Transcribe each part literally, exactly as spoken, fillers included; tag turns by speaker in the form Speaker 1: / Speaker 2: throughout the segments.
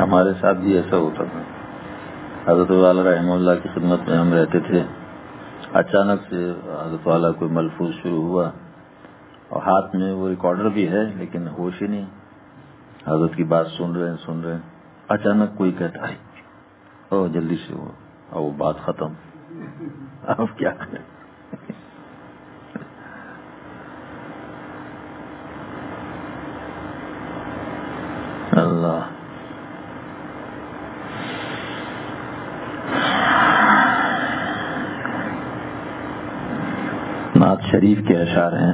Speaker 1: ہمارے ساتھ بھی ایسا ہوتا تھا. حضرت والا رحمہ اللہ کی خدمت میں ہم رہتے تھے. اچانک سے حضرت والا کوئی ملفوظ شروع ہوا اور ہاتھ میں وہ ریکارڈر بھی ہے لیکن ہوش ہی نہیں. حضرت کی بات سن رہے ہیں سن رہے ہیں اچانک کوئی کہتا ہے او جلدی سے وہ اور وہ بات ختم. اب کیا کریں؟ اللہ نعت شریف کے اشعار ہیں.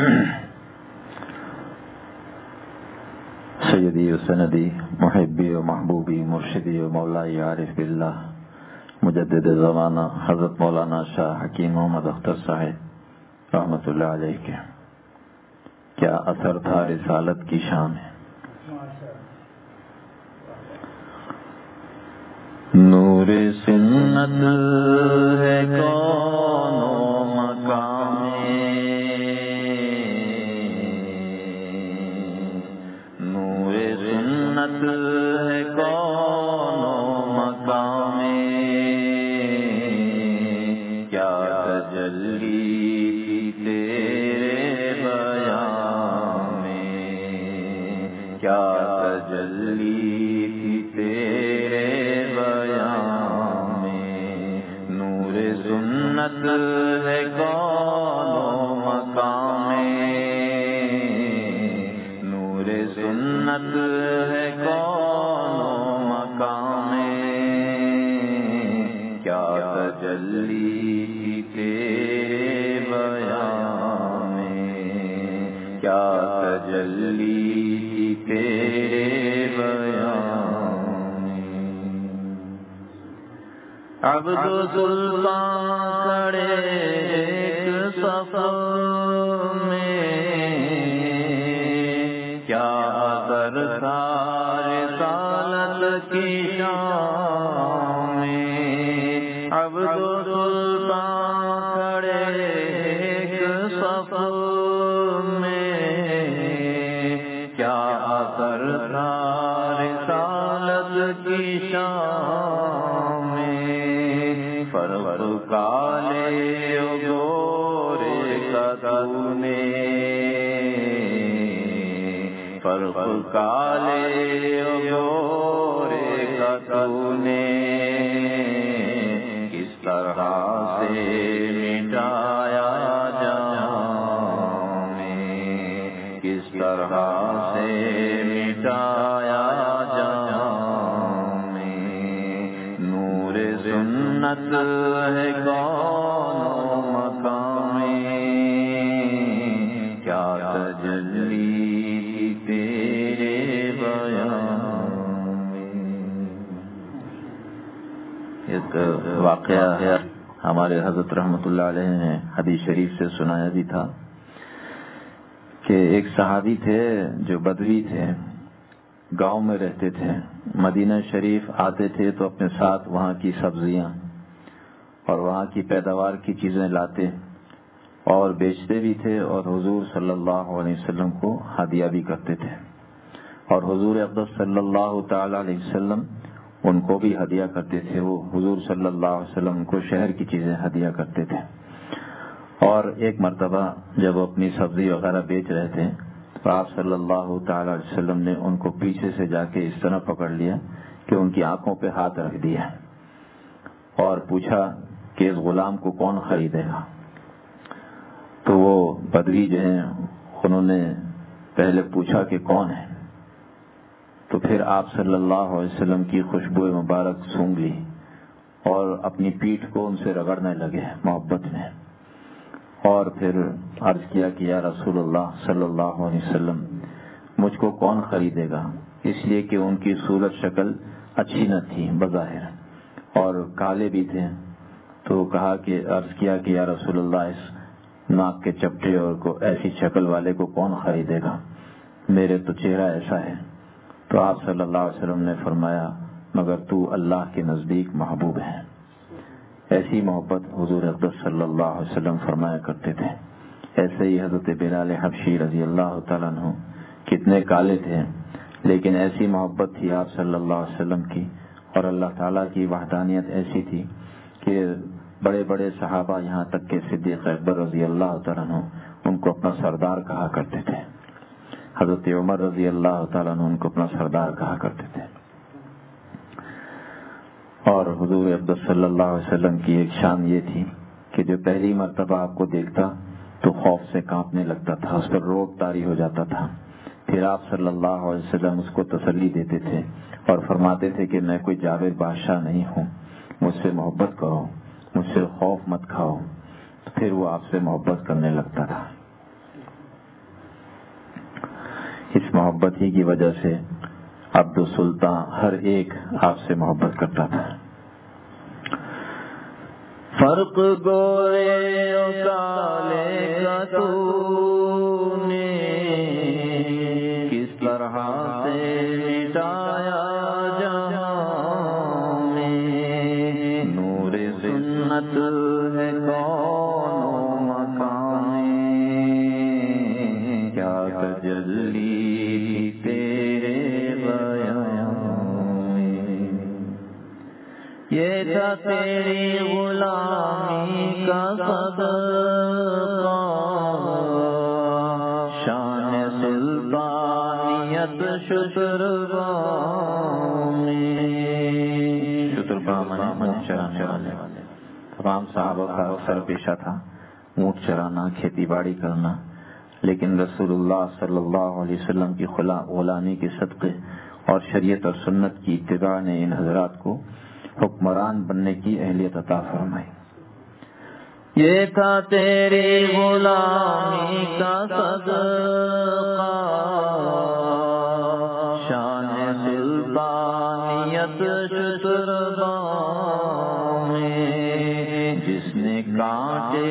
Speaker 1: سیدی و سندی محبی و محبوبی مرشدی و مولائی عارف باللہ مجدد زمانہ حضرت مولانا شاہ حکیم محمد اختر صاحب رحمۃ اللہ علیہ کے کیا اثر تھا رسالت کی شان ہے. نور سنت ہے کون و مقام نور سنت ہے کون و مقام کیا تجلی تیرے بیان میں کیا تجلی تیرے سنت ہے کون و مقام نور سنت ہے کون و مقام کیا تجلی تیرے بیان میں کیا تجلی تیرے بیان. عبد سلطان کھڑے ایک صف میں کیا اثر تھا رسالت کی شان میں. عبد سلطان کھڑے ایک صف میں کیا اثر تھا رسالت کی شان میں. فرق کالے گورے کتونے فرق کالے گورے کتونے کس طرح سے مٹایا جہاں میں کس طرح سے مٹایا جہاں میں. نور سنت ہے کون و مقام کیا تجلی تیرے بیان میں. ایک واقعہ ہے ہمارے حضرت رحمۃ اللہ علیہ نے حدیث شریف سے سنایا بھی تھا کہ ایک صحابی تھے جو بدوی تھے, گاؤں میں رہتے تھے, مدینہ شریف آتے تھے تو اپنے ساتھ وہاں کی سبزیاں اور وہاں کی پیداوار کی چیزیں لاتے اور بیچتے بھی تھے اور حضور صلی اللہ علیہ وسلم کو ہدیہ بھی کرتے تھے اور حضور اقدس صلی اللہ تعالی علیہ وسلم ان کو بھی ہدیہ کرتے تھے. وہ حضور صلی اللہ علیہ وسلم کو شہر کی چیزیں ہدیہ کرتے تھے. اور ایک مرتبہ جب وہ اپنی سبزی وغیرہ بیچ رہے تھے تو آپ صلی اللہ تعالی علیہ وسلم نے ان کو پیچھے سے جا کے اس طرح پکڑ لیا کہ ان کی آنکھوں پہ ہاتھ رکھ دیا اور پوچھا کہ اس غلام کو کون خریدے گا. تو وہ بدوی جو ہیں انہوں نے پہلے پوچھا کہ کون ہے, تو پھر آپ صلی اللہ علیہ وسلم کی خوشبو مبارک سونگھ لی اور اپنی پیٹھ کو ان سے رگڑنے لگے محبت میں اور پھر عرض کیا کہ یا رسول اللہ صلی اللہ علیہ وسلم مجھ کو کون خریدے گا, اس لیے کہ ان کی صورت شکل اچھی نہ تھی بظاہر اور کالے بھی تھے. تو کہا کہ عرض کیا کہ یا رسول اللہ اس ناک کے چپٹے اور کو ایسی شکل والے کو کون خریدے گا, میرے تو چہرہ ایسا ہے. تو آپ صلی اللہ علیہ وسلم نے فرمایا مگر تو اللہ کے نزدیک محبوب ہے. ایسی محبت حضور اقدس صلی اللہ علیہ وسلم فرمایا کرتے تھے. ایسے ہی حضرت بلال حبشی رضی اللہ تعالیٰ عنہ کتنے کالے تھے لیکن ایسی محبت تھی آپ صلی اللہ علیہ وسلم کی اور اللہ تعالیٰ کی وحدانیت ایسی تھی کہ بڑے بڑے صحابہ یہاں تک کہ صدیق اکبر رضی اللہ تعالیٰ عنہ ان کو اپنا سردار کہا کرتے تھے. حضرت عمر رضی اللہ تعالیٰ عنہ ان کو اپنا سردار کہا کرتے تھے. اور حضور اقدس صلی اللہ علیہ وسلم کی ایک شان یہ تھی کہ جو پہلی مرتبہ آپ کو دیکھتا تو خوف سے کانپنے لگتا تھا، اس پر روب طاری ہو جاتا تھا. پھر آپ صلی اللہ علیہ وسلم اس کو تسلی دیتے تھے اور فرماتے تھے کہ میں کوئی جابر بادشاہ نہیں ہوں، مجھ سے محبت کرو، مجھ سے خوف مت کھاؤ. تو پھر وہ آپ سے محبت کرنے لگتا تھا. اس محبت ہی کی وجہ سے عبد السلطان ہر ایک آپ سے محبت کرتا تھا. فرق گورے و کالے کا تو نے کس طرح سے مٹایا جہاں میں، نور سنت ہے کون و مکان میں، کیا تجلی تیرے یہ تھا تیری غلامی کا صدقہ، شان سلطانیت شتربا میں. شتربا من چرانے والے تمام صحابہ کا اکثر پیشہ تھا اونٹ چرانا، کھیتی باڑی کرنا، لیکن رسول اللہ صلی اللہ علیہ وسلم کی غلامی کے صدقے اور شریعت اور سنت کی اتباع نے ان حضرات کو حکمران بننے کی اہلیت عطا فرمائی. یہ تھا تیری غلامی کا صدقہ، شان سلطانیت شتربا میں، جس نے کانٹے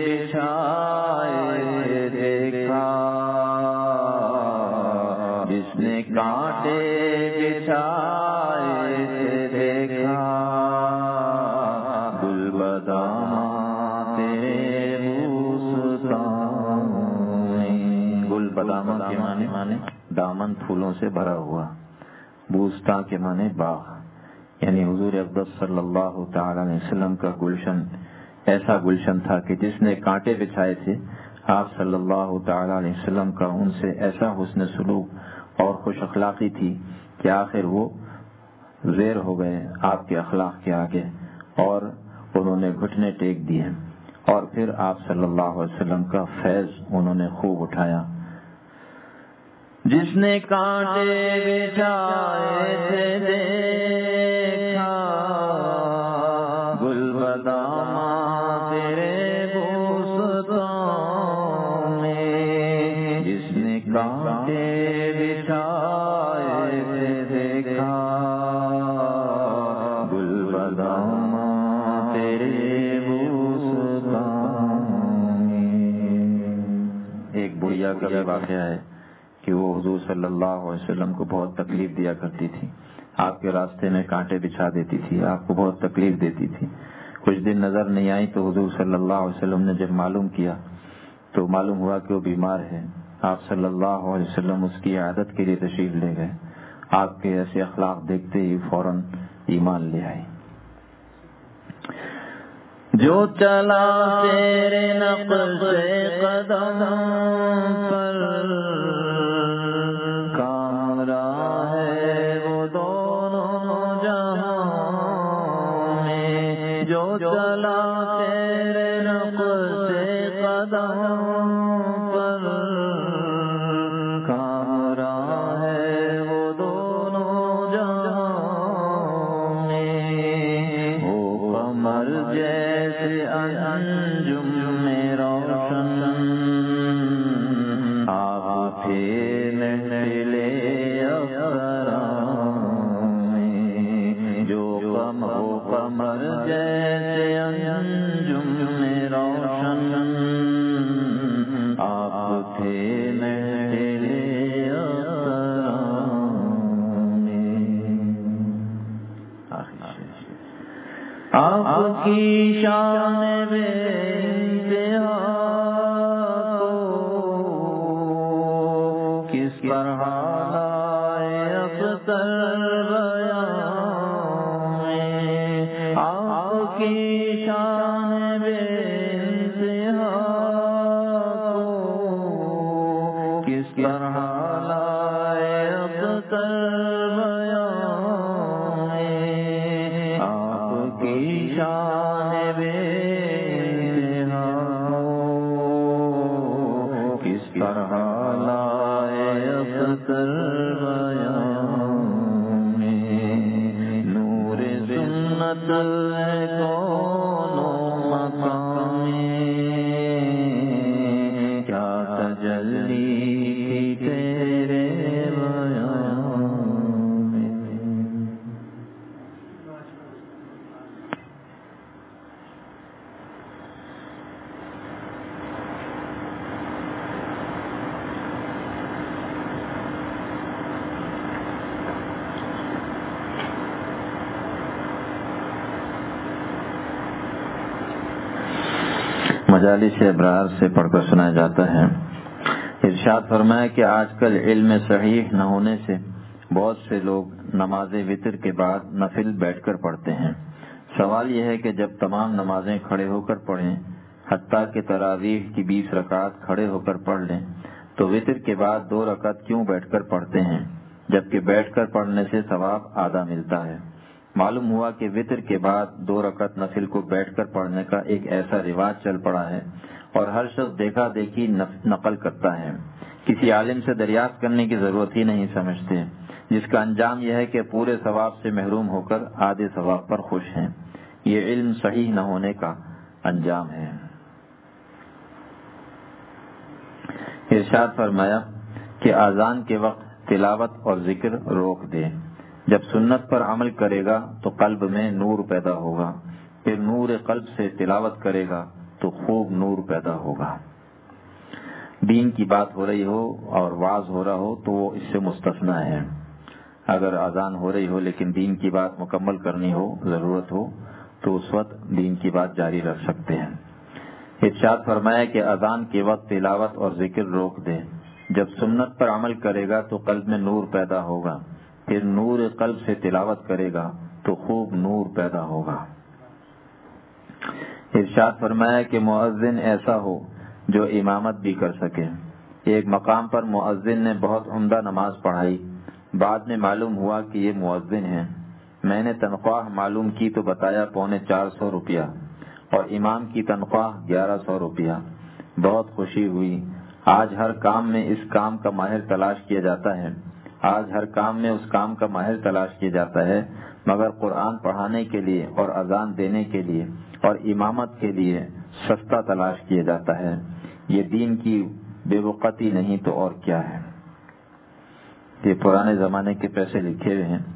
Speaker 1: بچھائے دیکھا، جس نے کانٹے بچھائے دیکھا، گل بداماں تیرے بوستان میں. گل بداماں کے معنی معنی دامن پھولوں سے بھرا ہوا، بوستان کے معنی باغ، یعنی حضور اقدس صلی اللہ تعالی علیہ وسلم کا گلشن ایسا گلشن تھا کہ جس نے کانٹے بچھائے تھے آپ صلی اللہ تعالی علیہ وسلم کا ان سے ایسا حسن سلوک اور خوش اخلاقی تھی کہ آخر وہ زیر ہو گئے آپ کے اخلاق کے آگے اور انہوں نے گھٹنے ٹیک دیے، اور پھر آپ صلی اللہ علیہ وسلم کا فیض انہوں نے خوب اٹھایا. جس نے کانٹے بچھائے تھے دیکھا، گل بداماں تیرے بوستان میں، جس نے کانٹے بچھائے تھے دیکھا، گل بداماں تیرے بوستان میں. ایک بڑھیا کا بھی واقعہ ہے کہ وہ حضور صلی اللہ علیہ وسلم کو بہت تکلیف دیا کرتی تھی، آپ کے راستے میں کانٹے بچھا دیتی تھی، آپ کو بہت تکلیف دیتی تھی. کچھ دن نظر نہیں آئی تو حضور صلی اللہ علیہ وسلم نے جب معلوم کیا تو معلوم ہوا کہ وہ بیمار ہے. آپ صلی اللہ علیہ وسلم اس کی عیادت کے لیے تشریف لے گئے. آپ کے ایسے اخلاق دیکھتے ہی فوراً ایمان لے آئی. جو چلا تیرے نقش قدم پر، کامرا ہے وہ دونوں جہاں میں، جو چلا تیرے نقش قدم پر، کامرا ہے وہ دونوں جہاں میں، وہ قمر جیسے انجم میں روشن، آپ پھر نکلے افسران میں، جو قمر وہ قمر جیسے انجم میں روشن، آپ تھے نکلے افسران میں. آپ کی شان بے انتہا کو کس طرح لائے شان بے کس طرح لائے اختر بیان میں نور سنت کونوں مقام میں کیا تجلی تیرے بیان میں. مجالس ابرار سے پڑھ کر سنایا جاتا ہے. ارشاد فرمایا کہ آج کل علم صحیح نہ ہونے سے بہت سے لوگ نماز وتر کے بعد نفل بیٹھ کر پڑھتے ہیں. سوال یہ ہے کہ جب تمام نمازیں کھڑے ہو کر پڑھیں، حتیٰ کہ تراویح کی بیس رکعت کھڑے ہو کر پڑھ لیں، تو وتر کے بعد دو رکعت کیوں بیٹھ کر پڑھتے ہیں، جبکہ بیٹھ کر پڑھنے سے ثواب آدھا ملتا ہے. معلوم ہوا کہ وتر کے بعد دو رکعت نفل کو بیٹھ کر پڑھنے کا ایک ایسا رواج چل پڑا ہے اور ہر شخص دیکھا دیکھی نقل کرتا ہے. کسی عالم سے دریافت کرنے کی ضرورت ہی نہیں سمجھتے، جس کا انجام یہ ہے کہ پورے ثواب سے محروم ہو کر آدھے ثواب پر خوش ہیں. یہ علم صحیح نہ ہونے کا انجام ہے. ارشاد فرمایا کہ اذان کے وقت تلاوت اور ذکر روک دے. جب سنت پر عمل کرے گا تو قلب میں نور پیدا ہوگا، پھر نور قلب سے تلاوت کرے گا تو خوب نور پیدا ہوگا. دین کی بات ہو رہی ہو اور واعظ ہو رہا ہو تو وہ اس سے مستثنا ہے. اگر اذان ہو رہی ہو لیکن دین کی بات مکمل کرنی ہو، ضرورت ہو، تو اس وقت دین کی بات جاری رکھ سکتے ہیں. ارشاد فرمایا کہ اذان کے وقت تلاوت اور ذکر روک دے. جب سنت پر عمل کرے گا تو قلب میں نور پیدا ہوگا، پھر نور قلب سے تلاوت کرے گا تو خوب نور پیدا ہوگا. ارشاد فرمایا کہ مؤذن ایسا ہو جو امامت بھی کر سکے. ایک مقام پر مؤذن نے بہت عمدہ نماز پڑھائی. بعد میں معلوم ہوا کہ یہ مؤذن ہے. میں نے تنخواہ معلوم کی تو بتایا پونے چار سو روپیہ اور امام کی تنخواہ گیارہ سو روپیہ. بہت خوشی ہوئی. آج ہر کام میں اس کام کا ماہر تلاش کیا جاتا ہے آج ہر کام میں اس کام کا ماہر تلاش کیا جاتا ہے مگر قرآن پڑھانے کے لیے اور اذان دینے کے لیے اور امامت کے لیے سستا تلاش کیا جاتا ہے. یہ دین کی بے وقتی نہیں تو اور کیا ہے. یہ پرانے زمانے کے پیسے لکھے ہوئے ہیں.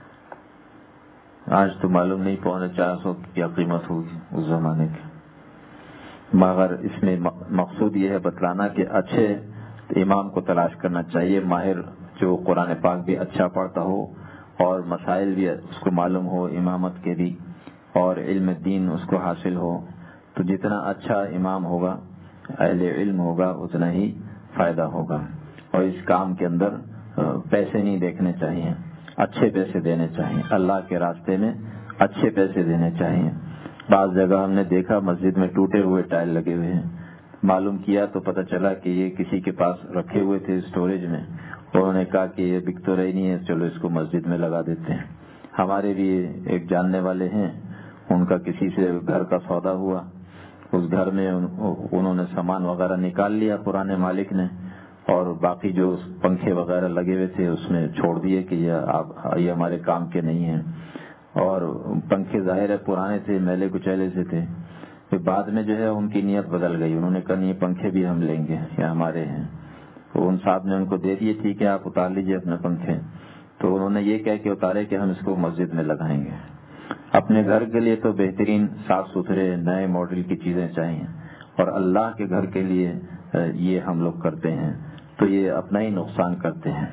Speaker 1: آج تو معلوم نہیں پونے چار سو کیا قیمت ہوگی اس زمانے کی. مگر اس میں مقصود یہ ہے بتلانا کہ اچھے امام کو تلاش کرنا چاہیے، ماہر جو قرآن پاک بھی اچھا پڑھتا ہو اور مسائل بھی اس کو معلوم ہو امامت کے بھی اور علم دین اس کو حاصل ہو. تو جتنا اچھا امام ہوگا، اہل علم ہوگا، اتنا ہی فائدہ ہوگا. اور اس کام کے اندر پیسے نہیں دیکھنے چاہیے، اچھے پیسے دینے چاہیے. اللہ کے راستے میں اچھے پیسے دینے چاہیے. بعض جگہ ہم نے دیکھا مسجد میں ٹوٹے ہوئے ٹائل لگے ہوئے ہیں. معلوم کیا تو پتہ چلا کہ یہ کسی کے پاس رکھے ہوئے تھے اسٹوریج میں. انہوں نے کہا کہ یہ بک تو رہی نہیں ہے، چلو اس کو مسجد میں لگا دیتے ہیں. ہمارے بھی ایک جاننے والے ہیں، ان کا کسی سے گھر کا سودا ہوا. اس گھر میں انہوں نے سامان وغیرہ نکال لیا پرانے مالک نے، اور باقی جو پنکھے وغیرہ لگے ہوئے تھے اس میں چھوڑ دیے کہ یہ آپ یہ ہمارے کام کے نہیں ہیں. اور پنکھے ظاہر ہے پرانے تھے، میلے کچیلے سے تھے. پھر بعد میں جو ہے ان کی نیت بدل گئی. انہوں نے کہا یہ پنکھے بھی ہم لیں گے، یہ ہمارے ہیں. تو ان صاحب نے ان کو دے دیے، ٹھیک ہے آپ اتار لیجئے اپنے پنکھے. تو انہوں نے یہ کہہ کے اتارے کہ ہم اس کو مسجد میں لگائیں گے. اپنے گھر کے لیے تو بہترین صاف ستھرے نئے ماڈل کی چیزیں چاہیے، اور اللہ کے گھر کے لیے یہ ہم لوگ کرتے ہیں تو یہ اپنا ہی نقصان کرتے ہیں.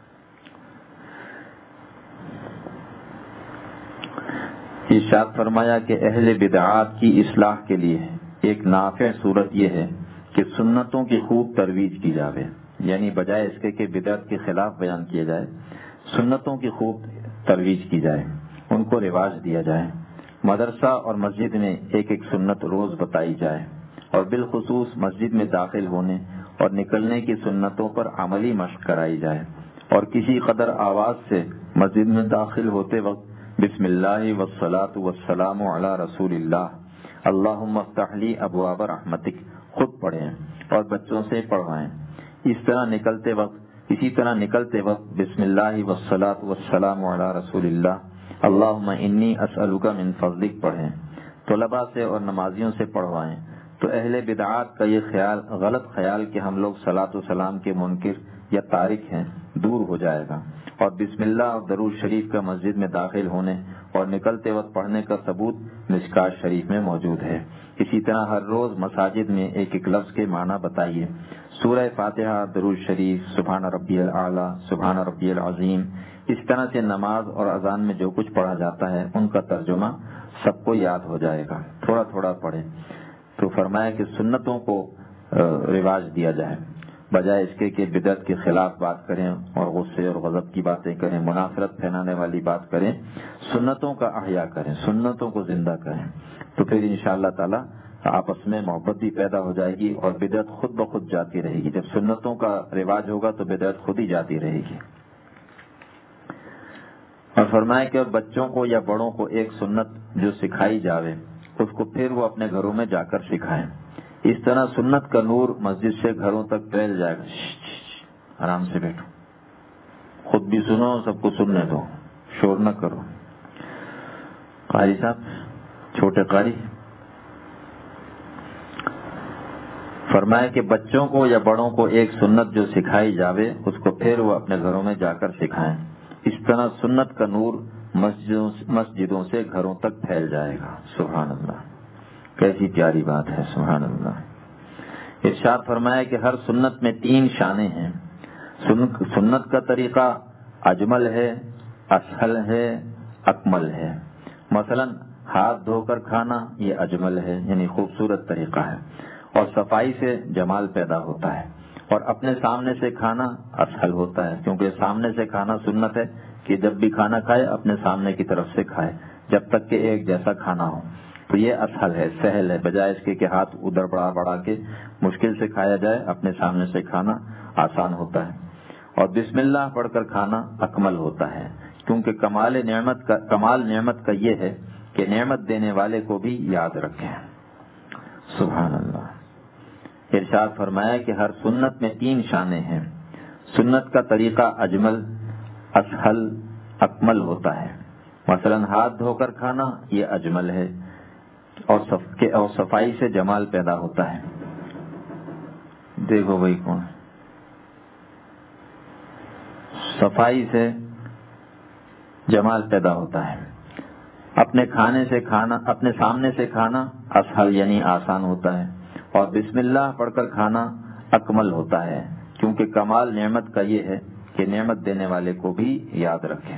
Speaker 1: ارشاد فرمایا کہ اہل بدعات کی اصلاح کے لیے ایک نافع صورت یہ ہے کہ سنتوں کی خوب ترویج کی جائے. یعنی بجائے اس کے کہ بدعت کے خلاف بیان کیا جائے، سنتوں کی خوب ترویج کی جائے، ان کو رواج دیا جائے. مدرسہ اور مسجد میں ایک ایک سنت روز بتائی جائے، اور بالخصوص مسجد میں داخل ہونے اور نکلنے کی سنتوں پر عملی مشق کرائی جائے. اور کسی قدر آواز سے مسجد میں داخل ہوتے وقت بسم اللہ والصلاۃ والسلام علی رسول اللہ اللہم افتح لی ابواب رحمتک خود پڑھیں اور بچوں سے پڑھوائیں. اس طرح نکلتے وقت اسی طرح نکلتے وقت بسم اللہ والصلاۃ والسلام علی رسول اللہ اللہم انی اسألک من فضلک پڑھیں. طلباء سے اور نمازیوں سے پڑھوائیں. تو اہل بدعات کا یہ خیال غلط خیال کہ ہم لوگ صلاۃ و سلام کے منکر یا تارک ہیں دور ہو جائے گا، اور بسم اللہ اور درود شریف کا مسجد میں داخل ہونے اور نکلتے وقت پڑھنے کا ثبوت مشکات شریف میں موجود ہے. اسی طرح ہر روز مساجد میں ایک ایک لفظ کے معنی بتائیے. سورہ فاتحہ، درود شریف، سبحان ربی الاعلیٰ، سبحان ربی العظیم، اس طرح سے نماز اور اذان میں جو کچھ پڑھا جاتا ہے ان کا ترجمہ سب کو یاد ہو جائے گا. تھوڑا تھوڑا پڑھیں. تو فرمایا کہ سنتوں کو رواج دیا جائے بجائے اس کے کہ بدعت کے خلاف بات کریں اور غصے اور غضب کی باتیں کریں، منافرت پھیلانے والی بات کریں. سنتوں کا احیاء کریں، سنتوں کو زندہ کریں. تو پھر انشاءاللہ تعالی آپس میں محبت بھی پیدا ہو جائے گی اور بدعت خود بخود جاتی رہے گی. جب سنتوں کا رواج ہوگا تو بدعت خود ہی جاتی رہے گی. اور فرمایا کہ بچوں کو یا بڑوں کو ایک سنت جو سکھائی جاوے اس کو پھر وہ اپنے گھروں میں جا کر سکھائیں. اس طرح سنت کا نور مسجد سے گھروں تک پھیل جائے گا. آرام سے بیٹھو، خود بھی سنو، سب کو سننے دو، شور نہ کرو. قاری صاحب، چھوٹے قاری، فرمایا کہ بچوں کو یا بڑوں کو ایک سنت جو سکھائی جاوے اس کو پھر وہ اپنے گھروں میں جا کر سکھائیں. اس طرح سنت کا نور مسجدوں مسجدوں سے گھروں تک پھیل جائے گا. سبحان اللہ، کیسی پیاری بات ہے. سبحان اللہ. ارشاد فرمایا کہ ہر سنت میں تین شانیں ہیں. سنت کا طریقہ اجمل ہے، اسہل ہے، اکمل ہے. مثلا ہاتھ دھو کر کھانا یہ اجمل ہے، یعنی خوبصورت طریقہ ہے، اور صفائی سے جمال پیدا ہوتا ہے. اور اپنے سامنے سے کھانا اسہل ہوتا ہے، کیونکہ سامنے سے کھانا سنت ہے کہ جب بھی کھانا کھائے اپنے سامنے کی طرف سے کھائے جب تک کہ ایک جیسا کھانا ہو. تو یہ اسہل ہے، سہل ہے، بجائے اس کے کہ ہاتھ ادھر بڑھا بڑھا کے مشکل سے کھایا جائے. اپنے سامنے سے کھانا آسان ہوتا ہے. اور بسم اللہ پڑھ کر کھانا اکمل ہوتا ہے، کیونکہ کمال نعمت کا کمال نعمت کا یہ ہے کہ نعمت دینے والے کو بھی یاد رکھیں. سبحان اللہ. ارشاد فرمایا کہ ہر سنت میں تین شانیں ہیں. سنت کا طریقہ اجمل، اسہل، اکمل ہوتا ہے. مثلا ہاتھ دھو کر کھانا یہ اجمل ہے، اور صف کے اور صفائی سے جمال پیدا ہوتا ہے. دیکھو بھائی کون، صفائی سے جمال پیدا ہوتا ہے. اپنے کھانے سے کھانا اپنے سامنے سے کھانا اسہل یعنی آسان ہوتا ہے، اور بسم اللہ پڑھ کر کھانا اکمل ہوتا ہے، کیونکہ کمال نعمت کا یہ ہے کہ نعمت دینے والے کو بھی یاد رکھیں.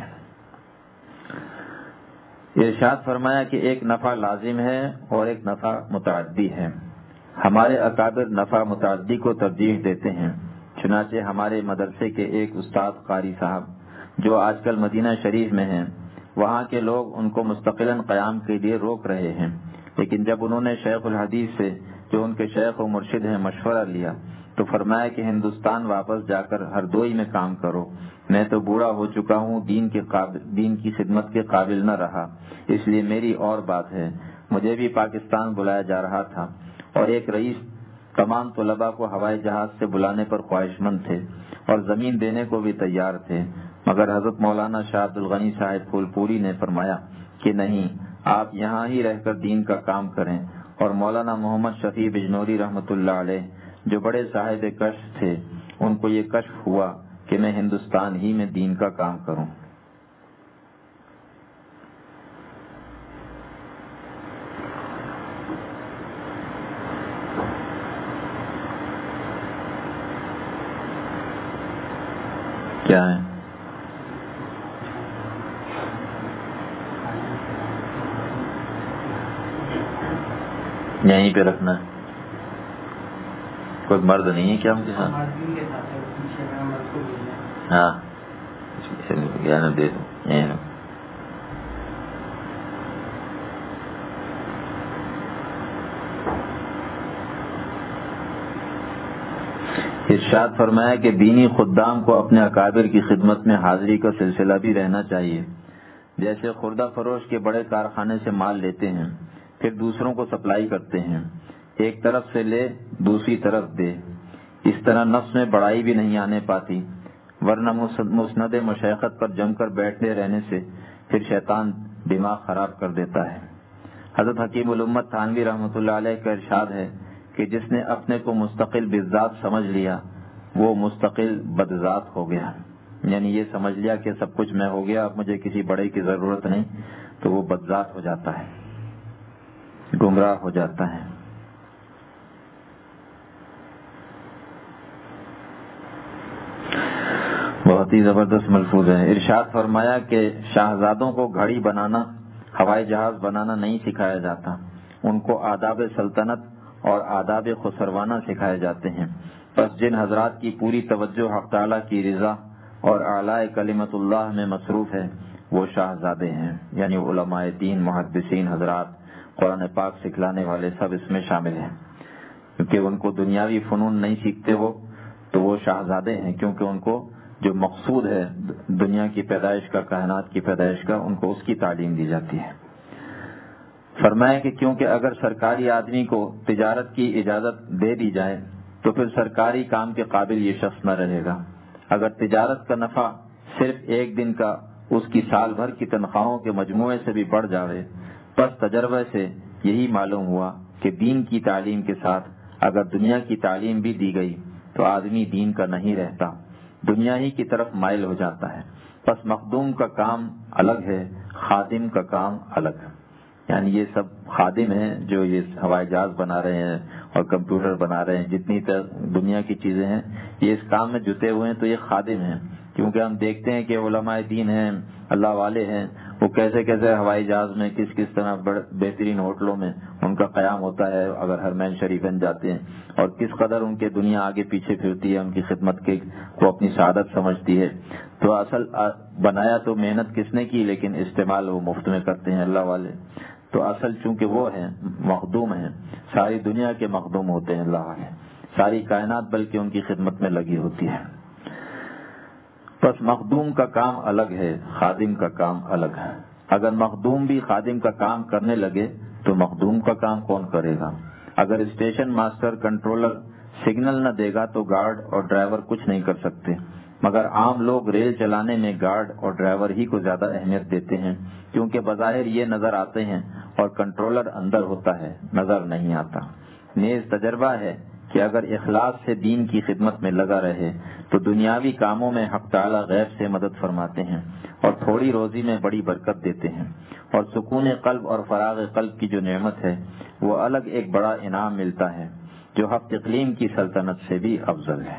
Speaker 1: ارشاد فرمایا کہ ایک نفع لازم ہے اور ایک نفع متعدی ہے. ہمارے اکابر نفع متعدی کو ترجیح دیتے ہیں. چنانچہ ہمارے مدرسے کے ایک استاد قاری صاحب جو آج کل مدینہ شریف میں ہیں، وہاں کے لوگ ان کو مستقلاً قیام کے لیے روک رہے ہیں، لیکن جب انہوں نے شیخ الحدیث سے جو ان کے شیخ و مرشد ہیں مشورہ لیا تو فرمایا کہ ہندوستان واپس جا کر ہردوئی میں کام کرو. میں تو بوڑھا ہو چکا ہوں، دین کے قابل دین کی خدمت کے قابل نہ رہا، اس لیے میری اور بات ہے. مجھے بھی پاکستان بلایا جا رہا تھا، اور ایک رئیس تمام طلباء کو ہوائی جہاز سے بلانے پر خواہش مند تھے اور زمین دینے کو بھی تیار تھے، مگر حضرت مولانا شاہ عبد الغنی صاحب پھول پوری نے فرمایا کہ نہیں، آپ یہاں ہی رہ کر دین کا کام کریں. اور مولانا محمد شفیع بجنوری رحمۃ اللہ علیہ جو بڑے صاحب کشف تھے، ان کو یہ کشف ہوا کہ میں ہندوستان ہی میں دین کا کام کروں. کیا ہے یہیں پہ رکھنا ہے؟ کوئی مرد نہیں ہے کیا ان کے ساتھ؟ ہاں دے دو. ارشاد فرمایا کہ دینی خدام کو اپنے اکابر کی خدمت میں حاضری کا سلسلہ بھی رہنا چاہیے. جیسے خوردہ فروش کے بڑے کارخانے سے مال لیتے ہیں پھر دوسروں کو سپلائی کرتے ہیں، ایک طرف سے لے دوسری طرف دے، اس طرح نفس میں بڑائی بھی نہیں آنے پاتی، ورنہ مسند مشیخت پر جم کر بیٹھتے رہنے سے پھر شیطان دماغ خراب کر دیتا ہے۔ حضرت حکیم الامت تھانوی رحمۃ اللہ علیہ کا ارشاد ہے کہ جس نے اپنے کو مستقل بالذات سمجھ لیا وہ مستقل بدذات ہو گیا، یعنی یہ سمجھ لیا کہ سب کچھ میں ہو گیا، اب مجھے کسی بڑے کی ضرورت نہیں، تو وہ بدذات ہو جاتا ہے، گمراہ ہو جاتا ہے۔ بہت ہی زبردست ملفوظ ہے۔ ارشاد فرمایا کہ شاہزادوں کو گھڑی بنانا، ہوائی جہاز بنانا نہیں سکھایا جاتا، ان کو آداب سلطنت اور آداب خسروانہ سکھائے جاتے ہیں۔ بس جن حضرات کی پوری توجہ حق تعالیٰ کی رضا اور اعلیٰ کلمت اللہ میں مصروف ہے وہ شاہزادے ہیں، یعنی علماء دین، محدثین حضرات، قرآن پاک سکھلانے والے سب اس میں شامل ہیں، کیونکہ ان کو دنیاوی فنون نہیں سیکھتے وہ تو وہ شاہزادے ہیں، کیونکہ ان کو جو مقصود ہے دنیا کی پیدائش کا، کائنات کی پیدائش کا، ان کو اس کی تعلیم دی جاتی ہے۔ فرمایا کہ کیونکہ اگر سرکاری آدمی کو تجارت کی اجازت دے دی جائے تو پھر سرکاری کام کے قابل یہ شخص نہ رہے گا۔ اگر تجارت کا نفع صرف ایک دن کا اس کی سال بھر کی تنخواہوں کے مجموعے سے بھی بڑھ جاوے، پس تجربے سے یہی معلوم ہوا کہ دین کی تعلیم کے ساتھ اگر دنیا کی تعلیم بھی دی گئی تو آدمی دین کا نہیں رہتا، دنیا ہی کی طرف مائل ہو جاتا ہے۔ پس مخدوم کا کام الگ ہے، خادم کا کام الگ ہے، یعنی یہ سب خادم ہیں جو یہ ہوائی جہاز بنا رہے ہیں اور کمپیوٹر بنا رہے ہیں، جتنی دنیا کی چیزیں ہیں یہ اس کام میں جتے ہوئے ہیں تو یہ خادم ہیں، کیونکہ ہم دیکھتے ہیں کہ علماء دین ہیں، اللہ والے ہیں، وہ کیسے کیسے ہوائی جہاز میں کس کس طرح بہترین ہوٹلوں میں ان کا قیام ہوتا ہے اگر حرمین شریفین جاتے ہیں، اور کس قدر ان کے دنیا آگے پیچھے پھرتی ہے، ان کی خدمت کے کو اپنی سعادت سمجھتی ہے۔ تو اصل بنایا تو محنت کس نے کی، لیکن استعمال وہ مفت میں کرتے ہیں اللہ والے۔ تو اصل چونکہ وہ ہیں مخدوم ہیں، ساری دنیا کے مخدوم ہوتے ہیں اللہ والے، ساری کائنات بلکہ ان کی خدمت میں لگی ہوتی ہے۔ پس مخدوم کا کام الگ ہے، خادم کا کام الگ ہے۔ اگر مخدوم بھی خادم کا کام کرنے لگے تو مخدوم کا کام کون کرے گا؟ اگر اسٹیشن ماسٹر کنٹرولر سگنل نہ دے گا تو گارڈ اور ڈرائیور کچھ نہیں کر سکتے، مگر عام لوگ ریل چلانے میں گارڈ اور ڈرائیور ہی کو زیادہ اہمیت دیتے ہیں، کیونکہ بظاہر یہ نظر آتے ہیں اور کنٹرولر اندر ہوتا ہے، نظر نہیں آتا۔ نیز تجربہ ہے کہ اگر اخلاص سے دین کی خدمت میں لگا رہے تو دنیاوی کاموں میں حق تعالی غیب سے مدد فرماتے ہیں اور تھوڑی روزی میں بڑی برکت دیتے ہیں، اور سکون قلب اور فراغ قلب کی جو نعمت ہے وہ الگ ایک بڑا انعام ملتا ہے جو ہفت اقلیم کی سلطنت سے بھی افضل ہے۔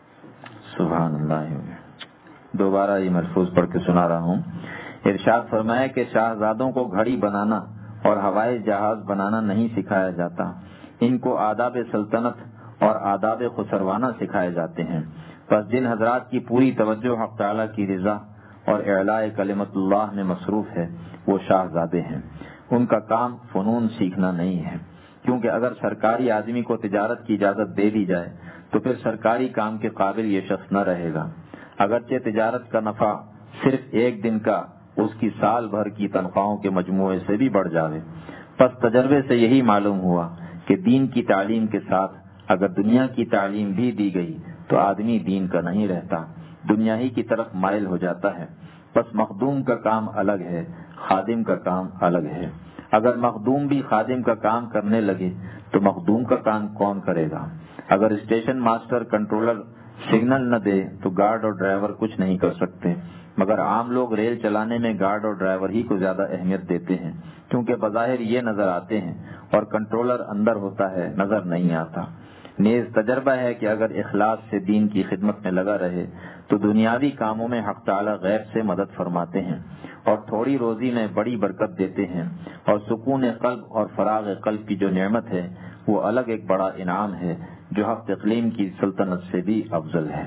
Speaker 1: سبحان اللہ۔ دوبارہ یہ ملفوظ پڑھ کے سنا رہا ہوں۔ ارشاد فرمایا کہ شاہزادوں کو گھڑی بنانا اور ہوائی جہاز بنانا نہیں سکھایا جاتا، ان کو آداب سلطنت اور آداب خسروانہ سکھائے جاتے ہیں۔ پس جن حضرات کی پوری توجہ حق تعالیٰ کی رضا اور اعلاء کلمت اللہ میں مصروف ہے وہ شاہزادے ہیں، ان کا کام فنون سیکھنا نہیں ہے، کیونکہ اگر سرکاری آدمی کو تجارت کی اجازت دے دی جائے تو پھر سرکاری کام کے قابل یہ شخص نہ رہے گا، اگرچہ تجارت کا نفع صرف ایک دن کا اس کی سال بھر کی تنخواہوں کے مجموعے سے بھی بڑھ جاوے۔ پس تجربے سے یہی معلوم ہوا کہ دین کی تعلیم کے ساتھ اگر دنیا کی تعلیم بھی دی گئی تو آدمی دین کا نہیں رہتا، دنیا ہی کی طرف مائل ہو جاتا ہے۔ پس مخدوم کا کام الگ ہے، خادم کا کام الگ ہے۔ اگر مخدوم بھی خادم کا کام کرنے لگے تو مخدوم کا کام کون کرے گا؟ اگر اسٹیشن ماسٹر کنٹرولر سگنل نہ دے تو گارڈ اور ڈرائیور کچھ نہیں کر سکتے، مگر عام لوگ ریل چلانے میں گارڈ اور ڈرائیور ہی کو زیادہ اہمیت دیتے ہیں، کیونکہ بظاہر یہ نظر آتے ہیں اور کنٹرولر اندر ہوتا ہے، نظر نہیں آتا۔ نیز تجربہ ہے کہ اگر اخلاص سے دین کی خدمت میں لگا رہے تو دنیاوی کاموں میں حق تعالی غیب سے مدد فرماتے ہیں اور تھوڑی روزی میں بڑی برکت دیتے ہیں، اور سکون قلب اور فراغ قلب کی جو نعمت ہے وہ الگ ایک بڑا انعام ہے جو ہفت اقلیم کی سلطنت سے بھی افضل ہے۔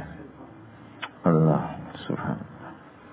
Speaker 1: اللہ سبحان اللہ۔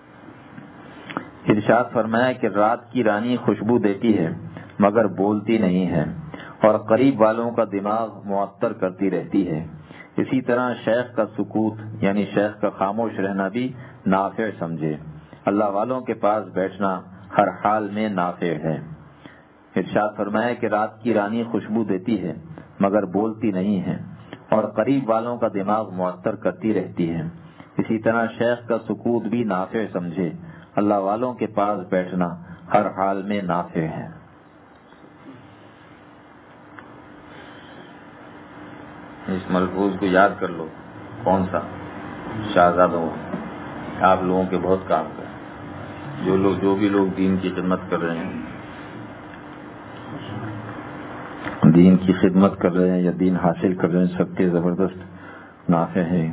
Speaker 1: ارشاد فرمایا کہ رات کی رانی خوشبو دیتی ہے مگر بولتی نہیں ہے، اور قریب والوں کا دماغ معطر کرتی رہتی ہے، اسی طرح شیخ کا سکوت یعنی شیخ کا خاموش رہنا بھی نافع سمجھے۔ اللہ والوں کے پاس بیٹھنا ہر حال میں نافع ہے۔ ارشاد فرمایا کہ رات کی رانی خوشبو دیتی ہے مگر بولتی نہیں ہے، اور قریب والوں کا دماغ معطر کرتی رہتی ہے۔ اسی طرح شیخ کا سکوت بھی نافع سمجھے، اللہ والوں کے پاس بیٹھنا ہر حال میں نافع ہے۔ اس ملفوظ کو یاد کر لو، کون سا؟ شہزادوں، آپ لوگوں کے بہت کام کر، جو لوگ جو بھی لوگ دین کی خدمت کر رہے ہیں، دین کی خدمت کر رہے ہیں یا دین حاصل کر رہے ہیں، سب کے زبردست نافع ہے۔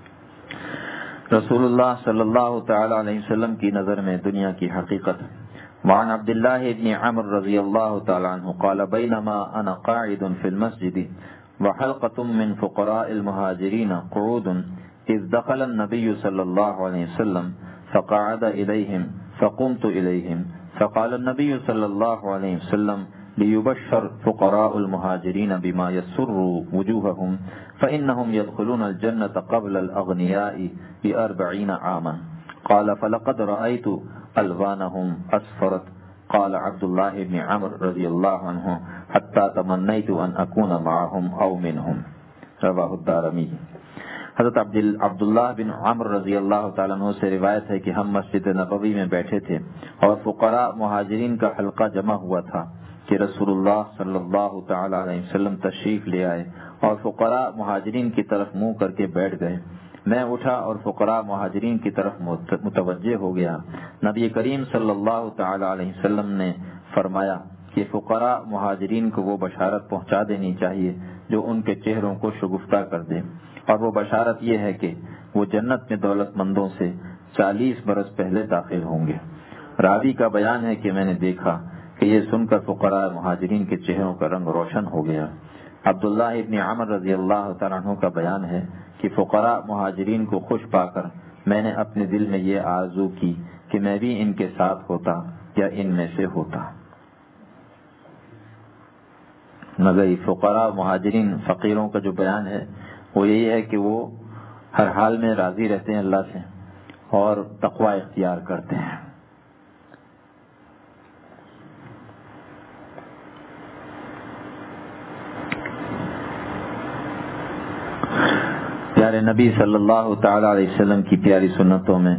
Speaker 1: رسول اللہ صلی اللہ تعالی علیہ وسلم کی نظر میں دنیا کی حقیقت۔ وعن عبد الله بن عمرو رضی اللہ تعالی عنہ قال بینما انا قاعد في المسجد وحلقة من فقراء المهاجرين قعود اذ دخل النبي صلى الله عليه وسلم فقعد اليهم فقمت اليهم فقال النبي صلى الله عليه وسلم ليبشر فقراء المهاجرين بما يسر وجوههم فإنهم يدخلون الجنة قبل الأغنياء بأربعين عاما قال فلقد رأيت ألوانهم أسفرت قال عبد الله بن عمرو رضي الله عنه حتى تمنيت أن أكون معهم أو منهم رواه الدارمي۔ حضرت عبداللہ بن عمرو رضی اللہ تعالیٰ عنہ سے روایت ہے کہ ہم مسجد نبوی میں بیٹھے تھے اور فقراء مہاجرین کا حلقہ جمع ہوا تھا کہ رسول اللہ صلی اللہ تعالی علیہ وسلم تشریف لے آئے اور فقراء مہاجرین کی طرف منہ کر کے بیٹھ گئے۔ میں اٹھا اور فقراء مہاجرین کی طرف متوجہ ہو گیا۔ نبی کریم صلی اللہ تعالی علیہ وسلم نے فرمایا کہ فقراء مہاجرین کو وہ بشارت پہنچا دینی چاہیے جو ان کے چہروں کو شگفتہ کر دے، اور وہ بشارت یہ ہے کہ وہ جنت میں دولت مندوں سے چالیس برس پہلے داخل ہوں گے۔ راوی کا بیان ہے کہ میں نے دیکھا کہ یہ سن کر فقراء مہاجرین کے چہروں کا رنگ روشن ہو گیا۔ عبداللہ ابن عمر رضی اللہ تعالیٰ عنہ کا بیان ہے کہ فقراء مہاجرین کو خوش پا کر میں نے اپنے دل میں یہ آرزو کی کہ میں بھی ان کے ساتھ ہوتا یا ان میں سے ہوتا۔ مگر فقراء مہاجرین فقیروں کا جو بیان ہے وہ یہی ہے کہ وہ ہر حال میں راضی رہتے ہیں اللہ سے اور تقوی اختیار کرتے ہیں۔ پیارے نبی صلی اللہ تعالی علیہ وسلم کی پیاری سنتوں میں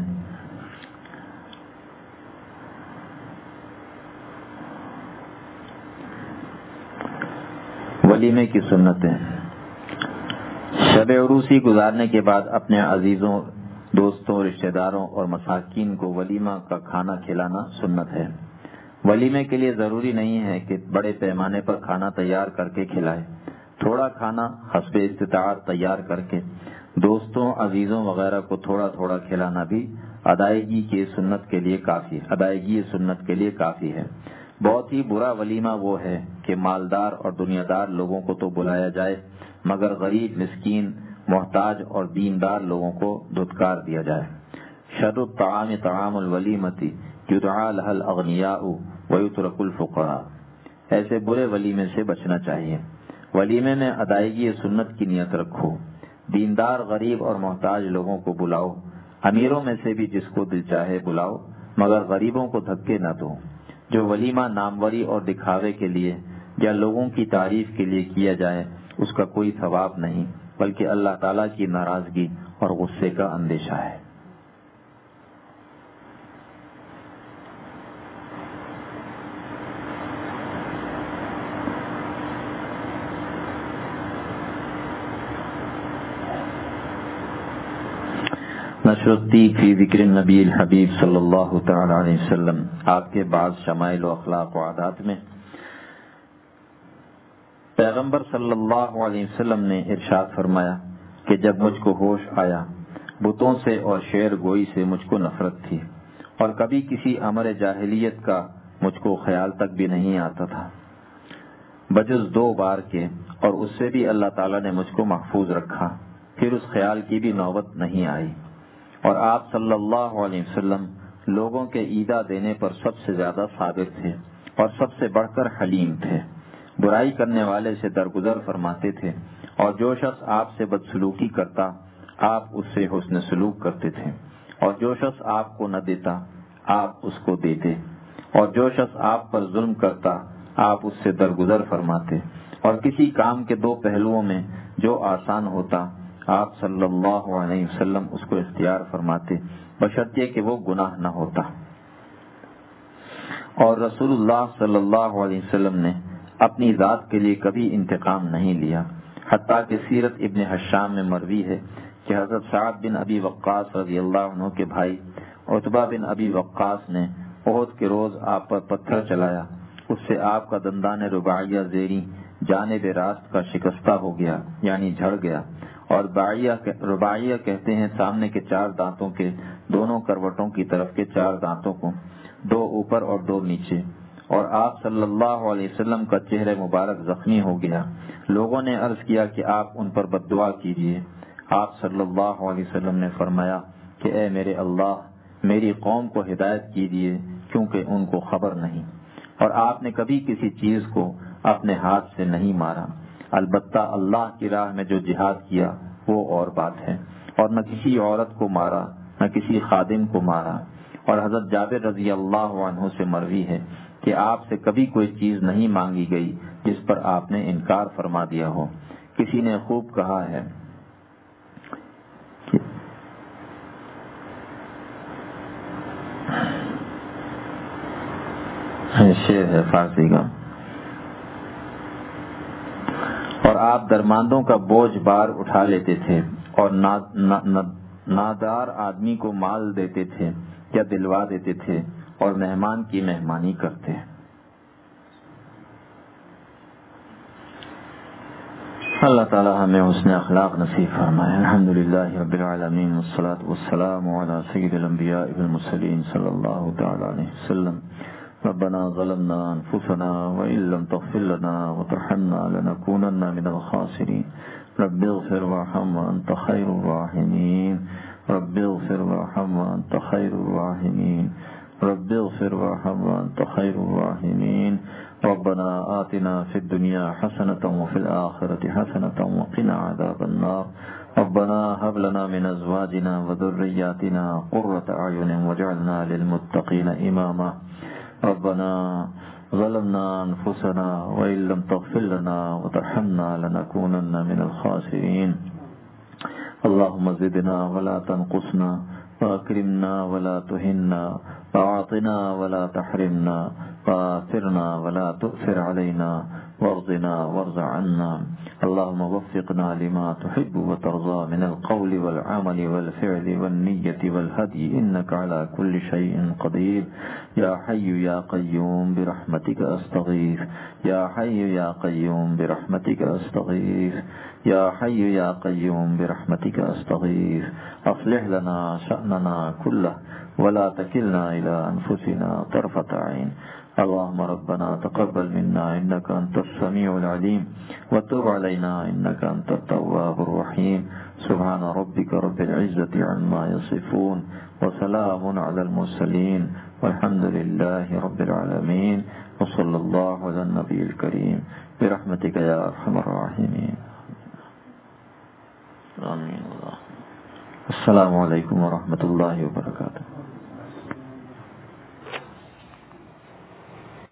Speaker 1: ولیمے کی سنتیں۔ شب عروسی گزارنے کے بعد اپنے عزیزوں، دوستوں، رشتہ داروں اور مساکین کو ولیمہ کا کھانا کھلانا سنت ہے۔ ولیمے کے لیے ضروری نہیں ہے کہ بڑے پیمانے پر کھانا تیار کر کے کھلائے، تھوڑا کھانا حسب استطاعت تیار کر کے دوستوں، عزیزوں وغیرہ کو تھوڑا تھوڑا کھلانا بھی ادائیگی کی سنت کے لیے کافی ادائیگی سنت کے لیے کافی ہے۔ بہت ہی برا ولیمہ وہ ہے کہ مالدار اور دنیا دار لوگوں کو تو بلایا جائے مگر غریب، مسکین، محتاج اور دیندار لوگوں کو دھتکار دیا جائے۔ شر الطعام طعام الولیمۃ یدعا لها الاغنیاء ویترک الفقراء۔ ایسے برے ولیمے سے بچنا چاہیے۔ ولیمے میں ادائیگی سنت کی نیت رکھو، دیندار، غریب اور محتاج لوگوں کو بلاؤ، امیروں میں سے بھی جس کو دل چاہے بلاؤ مگر غریبوں کو دھکے نہ دو۔ جو ولیمہ ناموری اور دکھاوے کے لیے یا لوگوں کی تعریف کے لیے کیا جائے اس کا کوئی ثواب نہیں بلکہ اللہ تعالیٰ کی ناراضگی اور غصے کا اندیشہ ہے۔ نشرتی فی ذکر النبی الحبیب صلی اللہ تعالی علیہ وسلم۔ آپ کے بعض شمائل و اخلاق و عادات میں پیغمبر صلی اللہ علیہ وسلم نے ارشاد فرمایا کہ جب مجھ کو ہوش آیا بتوں سے اور شعر گوئی سے مجھ کو نفرت تھی، اور کبھی کسی امر جاہلیت کا مجھ کو خیال تک بھی نہیں آتا تھا بجز دو بار کے، اور اس سے بھی اللہ تعالیٰ نے مجھ کو محفوظ رکھا، پھر اس خیال کی بھی نوبت نہیں آئی۔ اور آپ صلی اللہ علیہ وسلم لوگوں کے عیدہ دینے پر سب سے زیادہ صابر تھے اور سب سے بڑھ کر حلیم تھے۔ برائی کرنے والے سے درگزر فرماتے تھے، اور جو شخص آپ سے بدسلوکی کرتا آپ اس سے حسن سلوک کرتے تھے، اور جو شخص آپ کو نہ دیتا آپ اس کو دیتے، اور جو شخص آپ پر ظلم کرتا آپ اس سے درگزر فرماتے، اور کسی کام کے دو پہلوؤں میں جو آسان ہوتا آپ صلی اللہ علیہ وسلم اس کو اختیار فرماتے، بشرطیہ کہ وہ گناہ نہ ہوتا۔ اور رسول اللہ صلی اللہ علیہ وسلم نے اپنی ذات کے لیے کبھی انتقام نہیں لیا، حتیٰ کہ سیرت ابن حشام میں مروی ہے کہ حضرت سعد بن ابی وقاص رضی اللہ عنہ کے بھائی عتبہ بن ابی وقاص نے احد کے روز آپ پر پتھر چلایا، اس سے آپ کا دندان رباعیہ زیریں جانب راست کا شکستہ ہو گیا، یعنی جھڑ گیا، اور رباعیہ کہتے ہیں سامنے کے چار دانتوں کے دونوں کروٹوں کی طرف کے چار دانتوں کو، دو اوپر اور دو نیچے، اور آپ صلی اللہ علیہ وسلم کا چہرہ مبارک زخمی ہو گیا۔ لوگوں نے عرض کیا کہ آپ ان پر بد دعا کیجیے۔ آپ صلی اللہ علیہ وسلم نے فرمایا کہ اے میرے اللہ، میری قوم کو ہدایت کیجیے کیونکہ ان کو خبر نہیں۔ اور آپ نے کبھی کسی چیز کو اپنے ہاتھ سے نہیں مارا، البتہ اللہ کی راہ میں جو جہاد کیا وہ اور بات ہے، اور نہ کسی عورت کو مارا نہ کسی خادم کو مارا۔ اور حضرت جابر رضی اللہ عنہ سے مروی ہے کہ آپ سے کبھی کوئی چیز نہیں مانگی گئی جس پر آپ نے انکار فرما دیا ہو۔ کسی نے خوب کہا ہے شعر ہے فارسی کا، اور آپ درماندوں کا بوجھ بار اٹھا لیتے تھے اور نادار آدمی کو مال دیتے تھے یا دلوا دیتے تھے اور مہمان کی مہمانی کرتے۔ اللہ تعالی ہمیں حسن اخلاق نصیب فرمائے۔ الحمدللہ رب العالمین والصلاة والسلام علی سید الانبیاء والمرسلین صلی اللہ تعالی علیہ وسلم۔ ربنا ظلمنا انفسنا وان لم تغفر لنا وترحمنا لنكونن من الخاسرین۔ رب اغفر وارحم وانت خیر الراحمین۔ رب اغفر وارحم وانت خیر الراحمین۔ رب اغفر وارحم وانت خیر الراحمین۔ ربنا آتنا في الدنيا حسنة وفي الآخرة حسنة وقنا عذاب النار۔ ربنا هب لنا من أزواجنا وذرياتنا قرة أعين واجعلنا للمتقين إماما۔ ربنا ظلمنا أنفسنا وإن لم تغفر لنا وترحمنا لنكونن من الخاسرين۔ اللهم زدنا ولا تنقصنا، وأكرمنا ولا تهنا، وأعطنا ولا تحرمنا، وآثرنا ولا تؤثر علينا، وارضنا وارض عنا۔ اللهم وفقنا لما تحب وترضى من القول والعمل والفعل والنية والهدي، إنك على كل شيء قدير۔ يا حي يا قيوم برحمتك أستغيث، يا حي يا قيوم برحمتك أستغيث، يا حي يا قيوم برحمتك أستغيث۔ أصلح لنا شأننا كله ولا تكلنا إلى أنفسنا طرفة عين۔ اللهم ربنا تقبل منا إنك أنت السميع العليم، وتب علينا إنك أنت التواب الرحيم۔ سبحان ربك رب العزة عما يصفون، وسلام على المرسلين، والحمد لله رب العالمين، وصلى الله على النبي الكريم برحمتك يا أرحم الراحمين۔ آمين۔ السلام علیکم ورحمۃ اللہ وبرکاتہ۔